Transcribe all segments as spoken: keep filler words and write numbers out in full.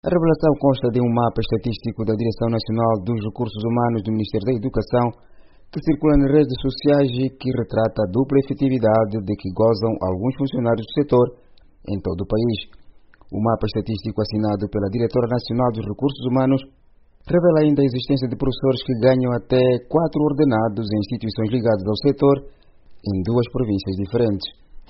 A revelação consta de um mapa estatístico da Direção Nacional dos Recursos Humanos do Ministério da Educação, que circula nas redes sociais e que retrata a dupla efetividade de que gozam alguns funcionários do setor em todo o país. O mapa estatístico assinado pela Diretora Nacional dos Recursos Humanos revela ainda a existência de professores que ganham até quatro ordenados em instituições ligadas ao setor em duas províncias diferentes.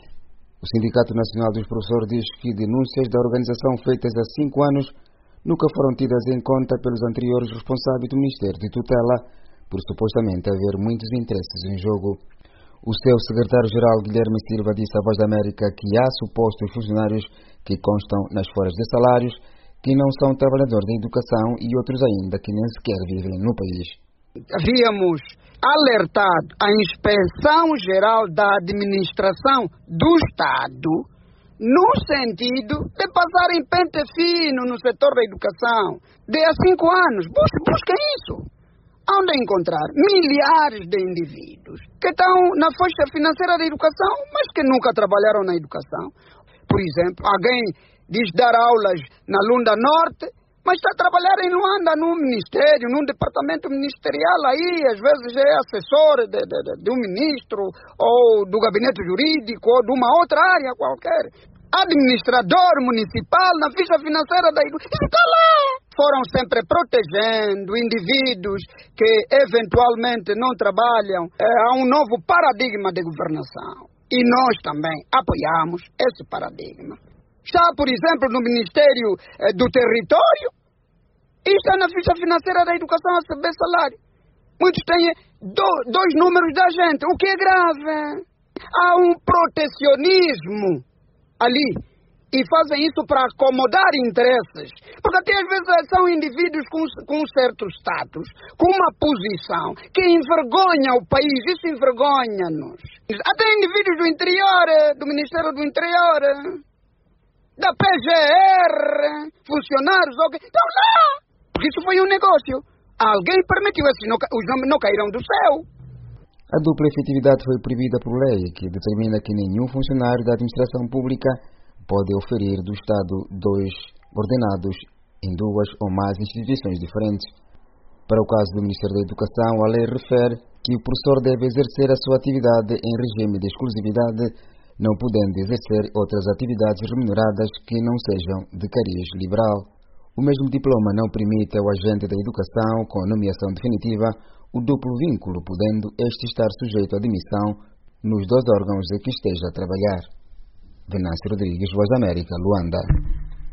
O Sindicato Nacional dos Professores diz que denúncias da organização feitas há cinco anos nunca foram tidas em conta pelos anteriores responsáveis do Ministério de Tutela, por supostamente haver muitos interesses em jogo. O seu secretário-geral Guilherme Silva disse à Voz da América que há supostos funcionários que constam nas folhas de salários que não são trabalhadores da educação e outros ainda que nem sequer vivem no país. Havíamos alertado a Inspeção Geral da Administração do Estado no sentido de passar em pente fino no setor da educação. De há cinco anos, busca, busca isso. Onde encontrar milhares de indivíduos que estão na faixa financeira da educação, mas que nunca trabalharam na educação. Por exemplo, alguém diz dar aulas na Lunda Norte, mas está a trabalhar em Luanda, num ministério, num departamento ministerial aí, às vezes é assessor de, de, de um ministro, ou do gabinete jurídico, ou de uma outra área qualquer. Administrador municipal na ficha financeira da educação. Isso está lá! Foram sempre protegendo indivíduos que eventualmente não trabalham é, a um novo paradigma de governação. E nós também apoiamos esse paradigma. Está, por exemplo, no Ministério eh, do Território e está na ficha financeira da educação a receber salário. Muitos têm do, dois números da gente, o que é grave. Há um protecionismo ali e fazem isso para acomodar interesses. Porque até às vezes são indivíduos com, com um certo status, com uma posição que envergonha o país, isso envergonha-nos. Até indivíduos do interior, do Ministério do Interior, da P G R, funcionários, okay. Estão lá, porque isso foi um negócio. Alguém permitiu, assim, não, os nomes não caíram do céu. A dupla efetividade foi proibida por lei, que determina que nenhum funcionário da administração pública pode oferir do Estado dois ordenados em duas ou mais instituições diferentes. Para o caso do Ministério da Educação, a lei refere que o professor deve exercer a sua atividade em regime de exclusividade, não podendo exercer outras atividades remuneradas que não sejam de cariz liberal. O mesmo diploma não permite ao agente da educação, com nomeação definitiva, o duplo vínculo, podendo este estar sujeito à demissão nos dois órgãos em que esteja a trabalhar. Venâncio Rodrigues, Voz da América, Luanda.